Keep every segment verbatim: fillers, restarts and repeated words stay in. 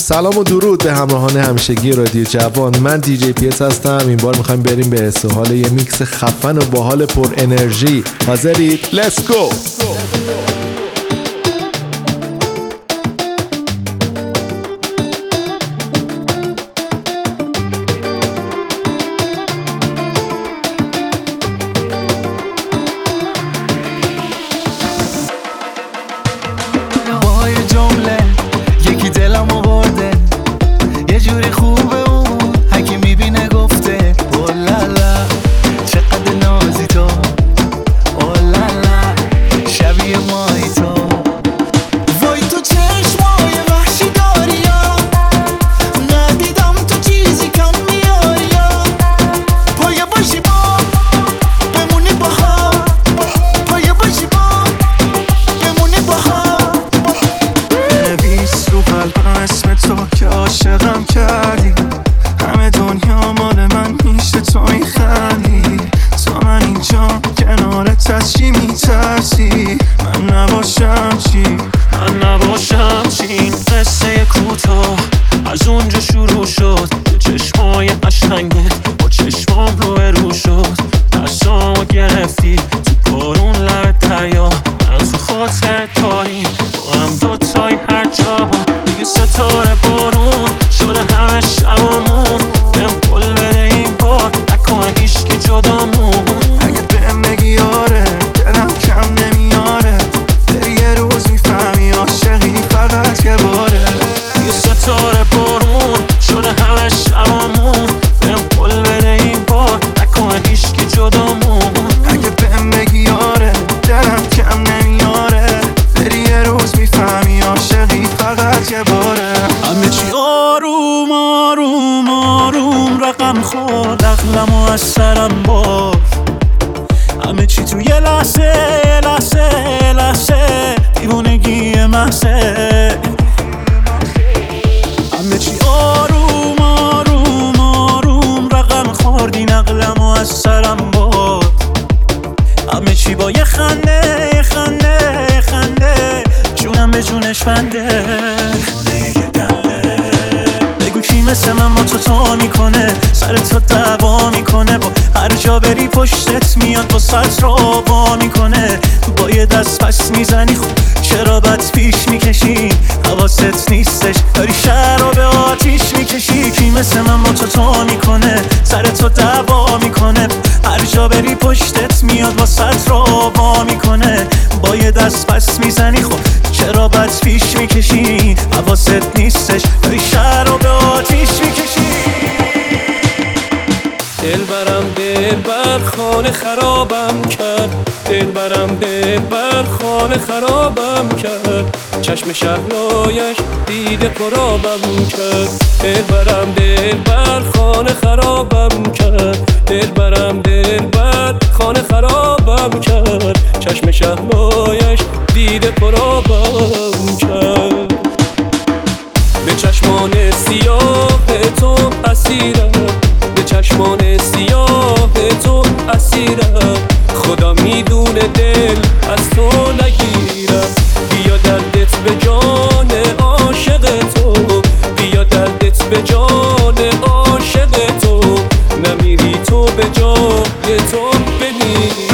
سلام و درود به همراهان همیشگی رادیو جوان. من دی جی پی اس هستم. این بار میخوایم بریم به حس و حال یه میکس خفن و باحال پر انرژی. حاضرید؟ Let's go. چشم شهلایش دیده پرابم کرد. دل برم دل بر خانه خرابم کرد. دل برم دل بر خانه خرابم کرد. چشم شهلایش دیده پرابم کرد. به چشمان سیاه تو اسیرم. به چشمان سیاه تو اسیرم. خدا میدونه دل از تو نگیرم. بیا دردت به جان عاشق تو. بیا دردت به جان عاشق تو. نمیری تو به جای تو بمیری.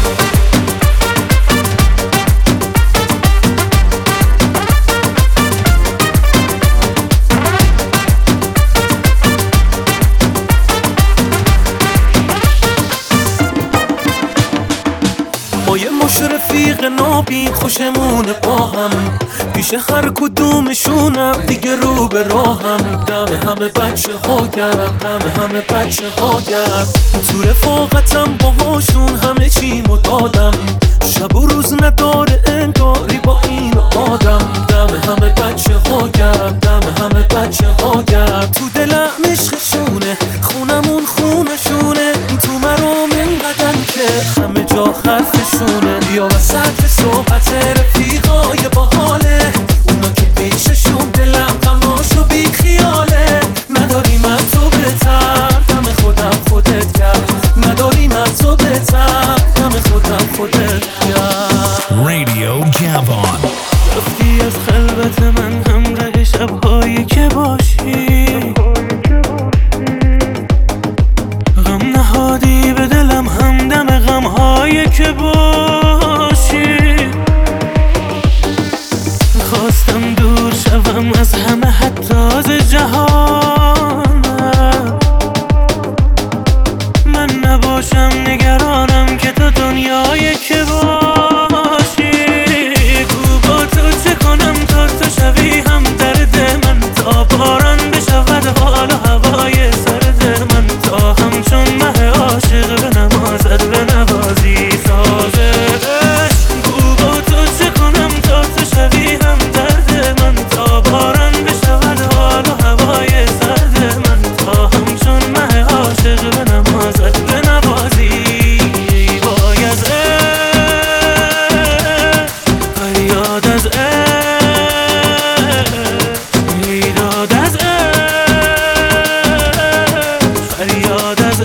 ما یه مش رفیق نابین خوشمونه با هم. پیش هر کدومشونم دیگه رو به راهم. دم همه بچه ها گرم. دم همه بچه ها گرم. تو رفاقتم باهاشون همه چیمو دادم. شب و روز نداره انگاری با این آدم. دم همه بچه ها گرم. دم همه بچه ها گرم. تو دلم عشقشونه. خونمون خونشونه. تو مرام اینقدر که همه جا حرفشونه. یا وسط صحبت رفیقای باحاله. اونا که پیششون دلم تماشا بی خیاله. نداریم از تو بهتر. دم خودم خودت کرد. نداریم از تو بهتر. دم خودم خودت کرد. رادیو جوان رفتی از خلوت من همراه شبهایی که با نوازی سازش گو با تو چه کنم تا تو شوی هم درد من تا باران بشود حال و هوای سرد من تا همچون مه عاشق به نمازت به نوازی وای از فریاد از ایداد از فریاد از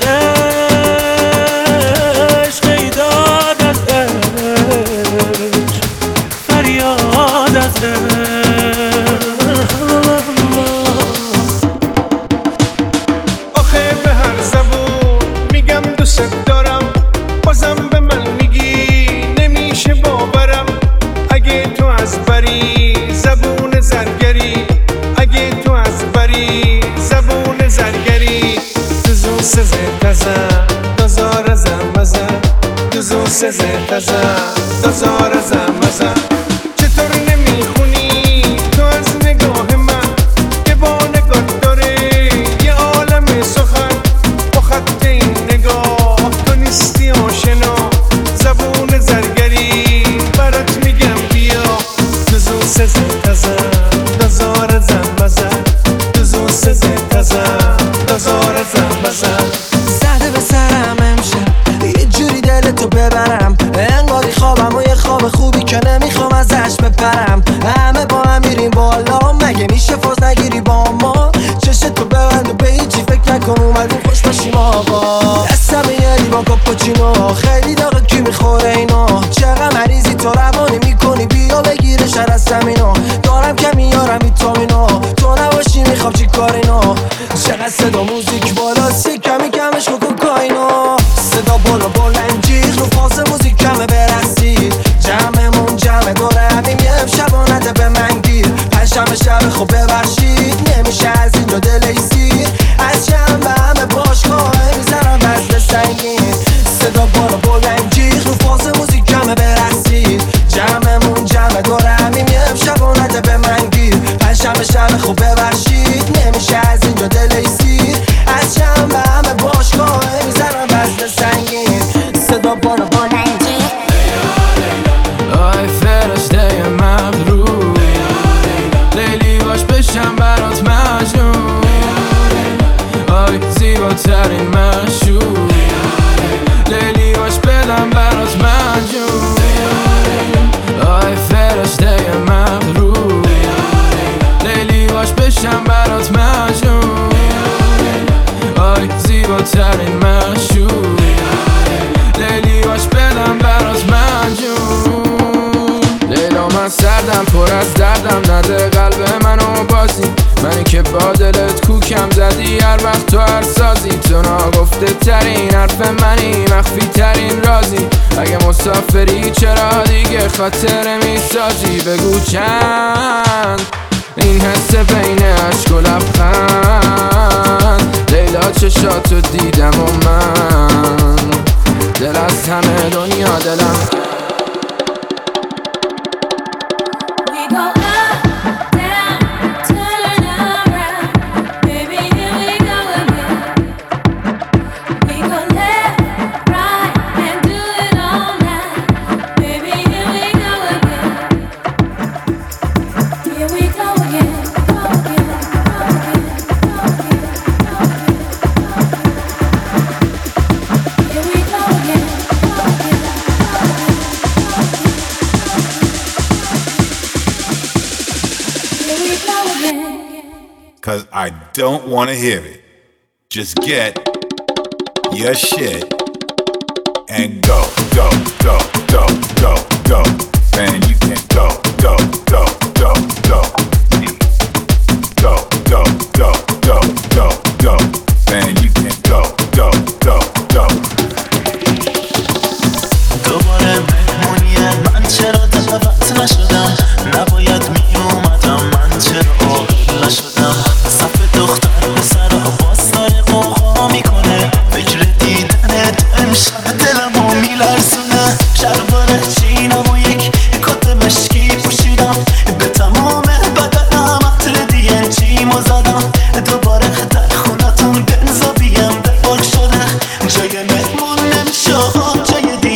عشق ایداد از عشق فریاد از عشق آخه به هر زبون میگم دوست دارم بازم به من میگی نمیشه باورم اگه تو از بری زبون زرگری اگه تو از بری زبون زرگری دوزو سزه تزم دازار زم مزم دوزو سزه تزم دازار زم مزم چطور نمیخونی تو از نگاه من که با نگاه داره یه عالم سخن با خط این نگاه تو نیستی آشنا زبون زرگری برات میگم بیا دوزو سزه تزم دازار زم مزم دوزو سزه تزم دازار زم مزم زده به سرم امشب یه جوری دلتو ببرم انگاری خوابم و یه خواب خوبی که نمیخوام ازش بپرم همه با هم میریم بالا مگه میشه فاز نگیری با ما چشتو ببند و به هیچی فکر نکن اومدیم خوش باشیم آقا دستم یه لیوان کاپوچینو خیلی داغه کی میخوره اینا چقدر مریضی تو روانی میکنی بیا بگیره شر از زمینا دارم که میارم ویتامینا تو نباشی میخوام چی کار اینا چقدر صدا موزیک بالا سی کمی کمش خوکو کاینا صدا بالا بلند جیغ رو فاز موزیک کمه برسید جمعمون جمع داره همیم یه شبانده به من گیر پنجشنبه شب خوب ببخشید نمیشه از اینجا دلیسی از شنبه همه باشگاه میزنم وزن سنگین صدا بالا بلند جیغ رو فاز موزیک کمه برسید جمعمون جمع داره همیم یه شبانده به من گیر پنجشنبه شب خوب ببخشید نمیشه از اینجا دلیسی از شنبه همه باشگاه میزنم وزن سنگین صدا بالا بلند جیغ آی فرشته مغرور لیلی باش بشم برات مجنون آی زیباترین مشهور لیلی باش بدم برات مجنون آی فرشته مغرور لیلی باش بشم برات مجنون آی زیباترین مشهور لیلی باش بدم برات مجنون لیلا من سردم پر از دردم نده قلب منو بازی منی که با دلت کوکم زدی هر وقت تو هر سازی تو ناگفته ترین حرف منی مخفی ترین رازی اگه مسافری چرا دیگه خاطره میسازی بگو چند این حس بین عشق و لبخند لیلا چشاتو دیدم و من دل از همه دنیا دلم Cause I don't wanna hear it. Just get your shit and go, go, go, go, go, go. Man, you can go, go, go, go, go. Go, go, go, go, go, go. Man, you can go, go, go, go. دوباره مهمونیه من چرا دعوت نشدم نباید می اومدم من چرا عاقل نشدم صف دختر پسرا باز داره قوقا میکنه فکر دیدنت امشب دلمو میلرزونه شلوار چینم و یک کت مشکی پوشیدم به تمام بدنم عطر دی ان جیمو زدم دوباره در خونتون بنزا بیم به بال شده جای مهمون نمیشه جای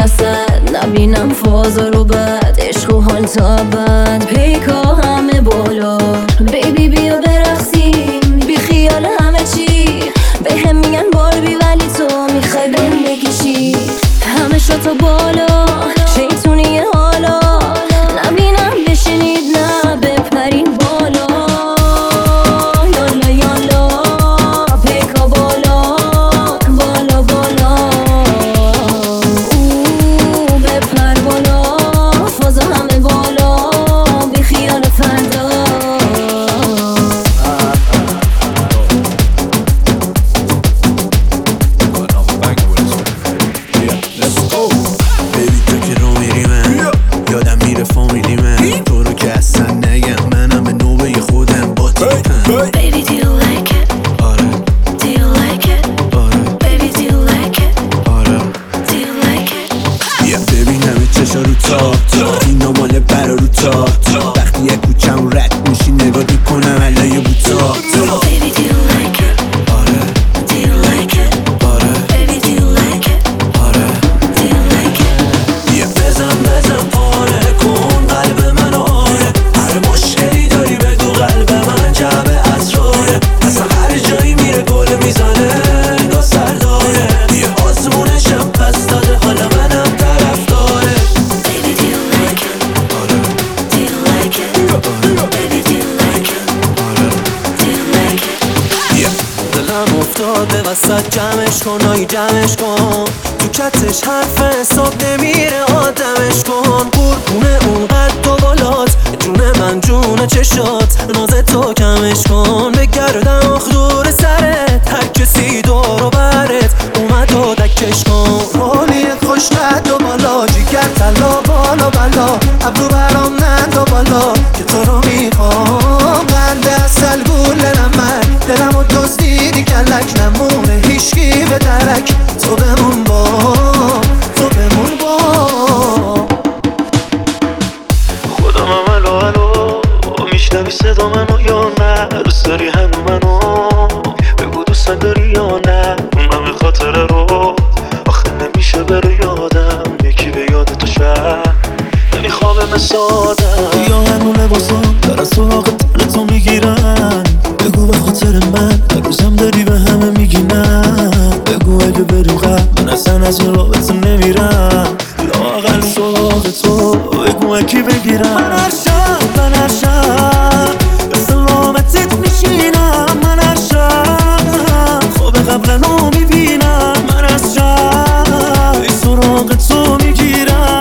وسط نبینم فازا رو بد عشق و حال تا بد پیکا همه بالا بیبی بیا برقصیم بی خیال همه چی به هم میگن باربی ولی تو میخوای بهم بکشی همه شاتا بالا شیطونی حالا نبینم بشینید نه بپرین بالا یالا یالا پیکا بالا بالا بالا او بپر بالا فازا همه بالا بی خیال فردا Baby, do you like it? آره. Do you like it? آره. Baby, do you like it? آره. Do you like it? yeah, ببین همه چشا رو تا اینا مال برا رو تا وقتی یه کوچم رد میشی نگاه میکنم علای بوتا Baby, do you like it? آره. Do you like it? آره. Baby, do you like it? آره. Do you like it? yeah. بزن بزن پاره کن قلب منو آره هر مشکلی داری بگو قلب من جعبه اسراره اصلا هر جایی میره گل میزنه نگاه سرداره یه آسمونشم پس داده حالا منم طرف داره Baby, do you like it? آره. Do you like it? Baby, do you like it? آره. Do you like it? yeah. دلم افتاده وسط جمعش کن آی جمعش کن تو کتش حرف حساب نمیره آدمش کن قربونه اون قد و بالات جون من جون چشات ناز تو کمش کن بگردم آخ دور سرت هر کسی دور و برت اومد و دکش کن حالیت خوش قد و بالا جیگر تلا بالا بالا ابرو برام نند و بالا که تو رو میخوام قند اصل گوله من دلم و دزدیدی کلک نمونه هیشگی به درک تو بمون با تو بمون با خودم هم الو الو میشنوی صدا منو یا نه دوست داری هنو منو بگو دوست داری یا نه اون همه خاطره رو آخه نمیشه بره یادم یکی به یاد تو شد نمیخوام مسادم یا هنو لباسم در از سراغ تن تو میگیرن بگو به خاطر من روزم داری به همه میگی نه بگو اگه بریم قبل من اصلا از این رابطه نمیرم لااقل سراغ تو بگو اکی بگیرم من هر شب من هر شب به سلامتت میشینم من هر شب خواب قبلنو میبینم من از شب ای سراغ تو میگیرم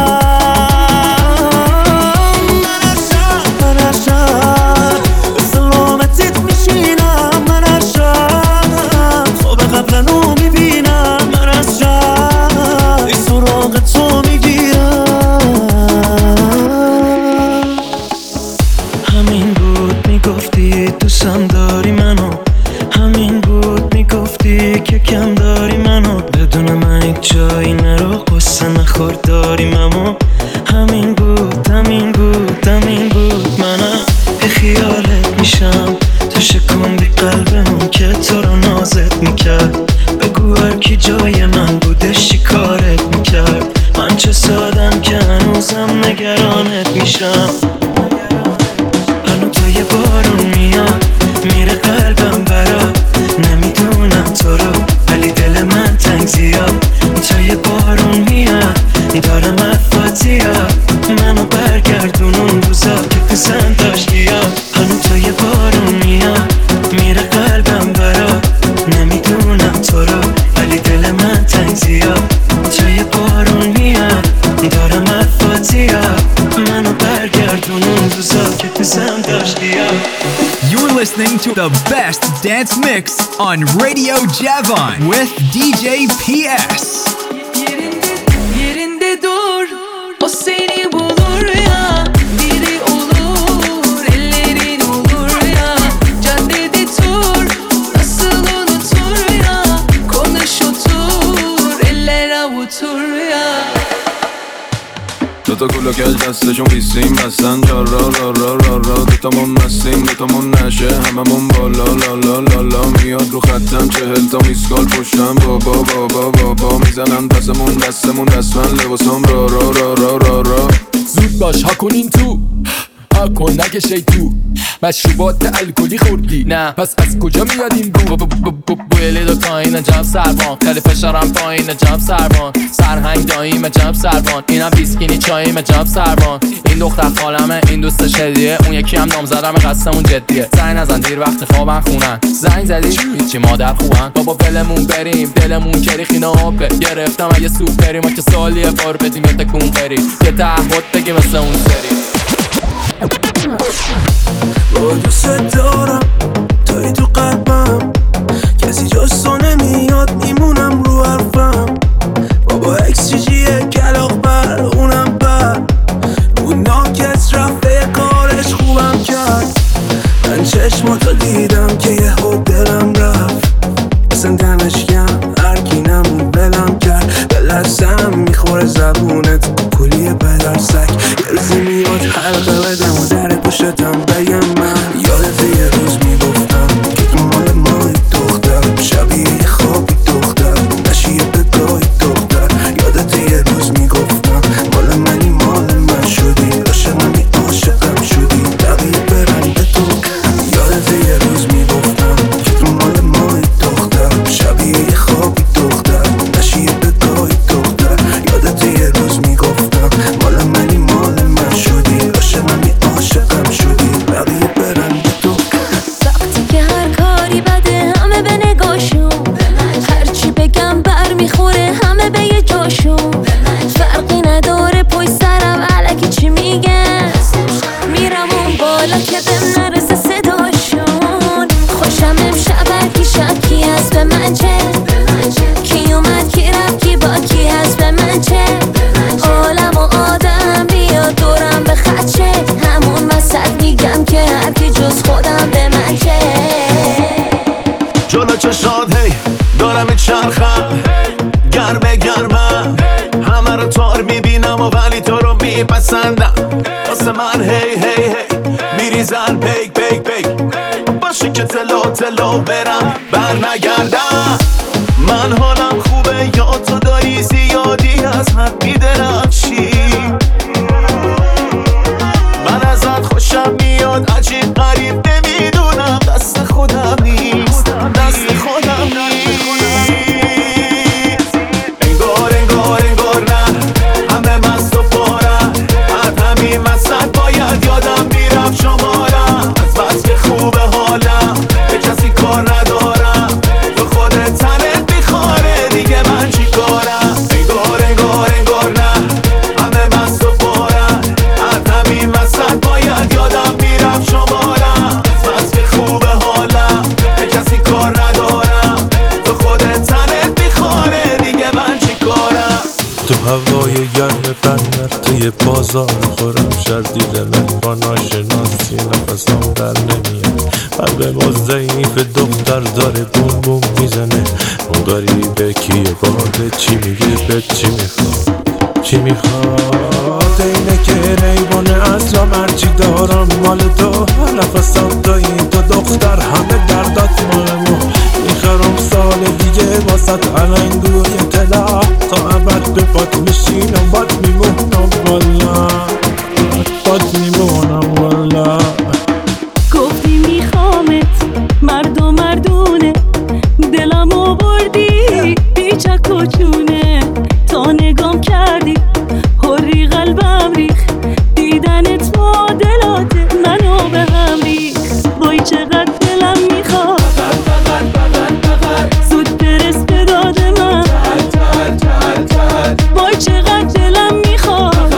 دوستم داری منو همین بود میگفتی که کم داری منو بدون من یک جایی نرو قصه نخور داریم اما همین بود همین بود همین بود منم به خیالت میشم تو شکوندی قلبمون که تو رو نازت میکرد بگو هر کی جای من بودش چی کارت میکرد من چه سادم که هنوزم نگرانت میشم هنو تا یه بارون میاد میره قلبم برا نمیدونم تو رو ولی دل من تنگ زیاد تا یه بارون میاد دارم افاتیاد منو برگردون اون روزا که پسند داشتی هنو تا یه بارون میاد میره قلبم برا نمیدونم تو رو ولی دل من تنگ زیاد تا یه بارون میاد دارم افاتیاد منو برگردون اون روزا که پسند داشتی. You're listening to the best dance mix on Radio Javon with D J P S. Yerinde, yerinde dur, o seni bulur ya. Biri olur, ellerin olur ya. Caddede tur, nasıl unutur ya. Konuş otur, eller avutur ya. تو دوتا کلو کج دستشون بیستیم بستن جا را را را را را دوتامون مستیم دوتامون نشه هممون بالا لا لا لا لا میاد رو خطم چهل تا میسکال پشتم بابا بابا بابا میزنن پسمون دستمون دستمن لباسم را را را را را را زود باش ها کنین تو ها کن نکشی تو مشروبات الکلی خوردی نه پس از کجا میاد این بو بویلی دو تاین جب سربان خیلی فشارم پایین جب سربان سرهنگ داییم جب سربان اینم بیسکینی چاییم جب سربان این دختر خالمه این دوست شدیه اون یکی هم نام زدم قصمون جدیه زنگ نزن دیر وقت خوابن خونن زنگ زدی هیچی مادر خوبن بابا ولمون بریم دلمون کریخینه هاپه گرفتم اگه سوپری ما که سالیه بار بدیم یه تکون بریم یه تعهد بگی مثل اون سری با دوست دارم توی تو قلبم کسی جز تو نمیاد میمونم رو حرفم بابا اکسیجیه کلاق بر اونم بر اون ناکس رفته کارش خوبم کرد من چشماتو دیدم که یه خود دلم رفت اصلا دمش کم هرکی نمون بلم کرد به لرزم میخوره زبونت کلیه پدر سک یه روزی میاد حلقه بدم و در پشتم بگم من یادت یه روز میگفتم که تو مال مای دختر شبیه خوابی دختر نشیه بگاهی دختر یادت یه روز میگفتم مال منی مال من شدی عاشقمی عاشقم شدی بقیه برن به تو یادت یه روز میگفتم که تو مال مای دختر شبیه خوابی دختر نشیه بگاهی دختر یادت یه روز میگفتم مال منی مال من شدی عاشقمی عاشقم شدی بقیه برن به تو وقتی که هر کاری بده همه به نگاشون هرچی بگم بر میخوره همه به یه جاشون فرقی نداره پای سرم علکی چی میگن میرم اون بالا که بهم نرسه صداشون خوشم امشب هرکی شب کی هست به من چه کی اومد کی رفت کی با کی هست به من چه عالم و آدم بیاد دورم به خدشه همون وسط میگم که هرکی جز خودم به من چه جلو چشاد هی دارم چرخم گرمه گرمم همه رو تار میبینم و ولی تو رو میپسندم واسه من هی هی هی میریزن پیک پیک پیک باشه که تلو تلو برم بر نگردم من حالم خوبه یا تو داری زیادی از حد میدرخشی من ازت خوشم میاد عجیب غریب نمیدونم دست خودم نیست دست خودم نیست انگار انگار انگار نه همه مست و پارم از همین وسط باید یادم میرفت شمارم از بس که خوبه حالم به کسی کار ندارم تو خودت تنت میخواره دیگه من چی کارم انگار انگار انگار نه همه مست و پارم از همین وسط باید یادم میرفت شمارم از بس که خوبه حالم به کسی کار ندارم تو خودت تنت میخواره دیگه من چی کارم تو هوای گرم بندر توی بازار خورم شردی دلم با ناشناسی نفسم در نمیاد قلب ما ضعیف دختر داره بوم بوم میزنه اون غریبه کیه باده چی میگه به چی میخواد چی میخواد اینه که ریبانه اصلا مرچی دارم مال تو نفسم دایی تو دختر همه دردات مال ما میخرم سال دیگه واسط علنگوی طلا تا ابد به بات میشینم بات میمونم والا بات میمونم والا گفتی میخوامت مرد و مردونه دلمو بردی بیچک و چونه تا نگام کردی هری قلبم ریخ دیدنت معادلات منو به هم ریخ وای چقدر دلم میخواد زود برس به داد من وای چقدر دلم میخواد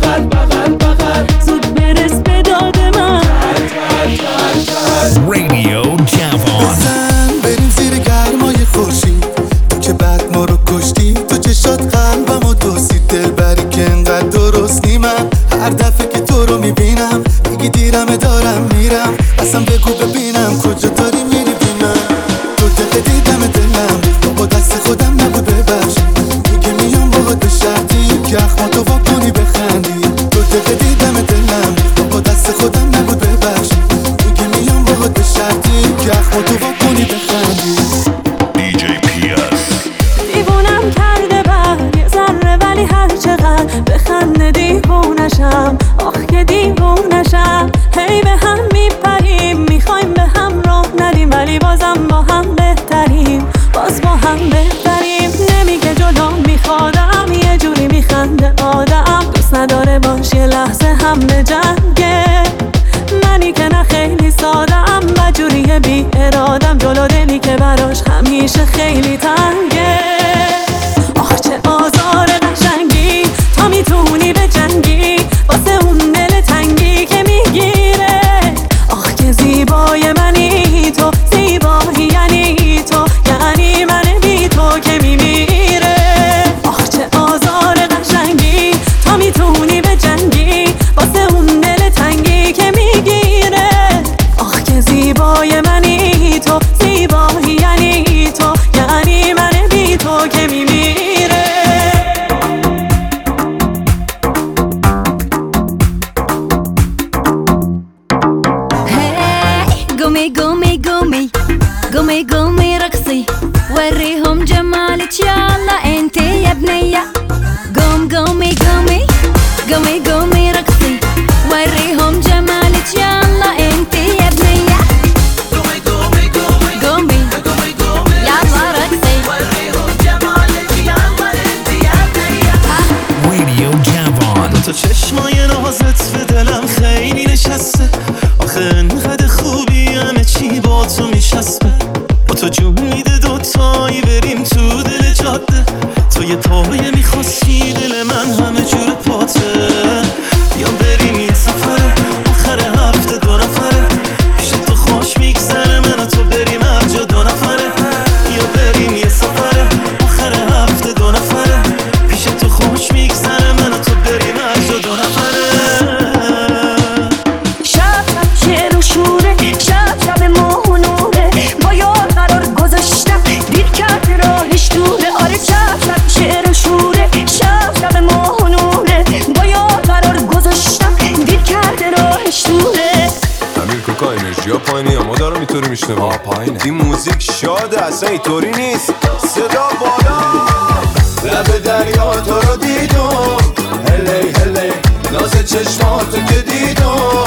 زود برس به داد من Radio Javon. بزن بریم زیر گرمای خورشید تو که بعد ما رو کشتی تو چشات قلبم و دوستی دل بری که انقدر درست نیمم هر دفعه که تو رو میبینم میگی دیرمه دارم میرم اصلا بگو ببینم کجا داری میری بی من تو دقیقه دیدم دلم با دست خودم نبود ببخشی میگه میام باهات به شرطی که اخماتو وا کنی بخندی که براش همیشه خیلی تنگه. آخ چه آزار قشنگی تا میتونی به جنگی واسه اون دل تنگی که میگیره. آخ که زیبای منی تو، زیبایی یعنی تو، یعنی من بی تو که میمیره. آخ چه آزار قشنگی تا میتونی به جنگی واسه اون دل تنگی که میگیره. آخ که زیبای منی تو، زیبایی یعنی تو، یعنی من بی تو که میمیره. قومي قومي قومي قومي قومي رقصي وريهم جمالك يلا انتي يا بنية. قوم قومي قومي قومي قومي رقصي وريهم جمالك يلا انتي يا بنية. قومي قومي قومي قومي قومي قومي يلا رقصي وريهم جمالك يلا انتي يا بنية. Radio Javon. تو چشمای نازت به دلم خیلی نشسته، آخه انقدر خوبی همه چی با تو میشسته. با تو جون میده دوتایی بریم تو دل جاده، تو یه پایه میخواستی دل من همه جور پاته. یا بریم یه سفره آخر هفته دو نفره، پیش تو خوش میگذره من و تو بریم هر جا دو نفره. یا بریم یه سفره آخر هفته دو نفره، پیش تو خوش میگذره من و تو بریم هر جا دو نفره. شب شب شوره شب شب ماهنوره با یار قرار گذاشتم دیر کرد راهش دوره. آره شب شب شعر و شوره شب شب ماهنوره با یار قرار گذاشتم دیر کرد راهش دوره. امیر کوکا انرژی ها پایینه یا ما دارم اینطوری میشنم؟ آه پایینه. این موزیک شاده اصلا اینطوری نیست. صدا بالا لب دریا تو رو دیدم، هلی هلی ناز چشماتو که دیدم.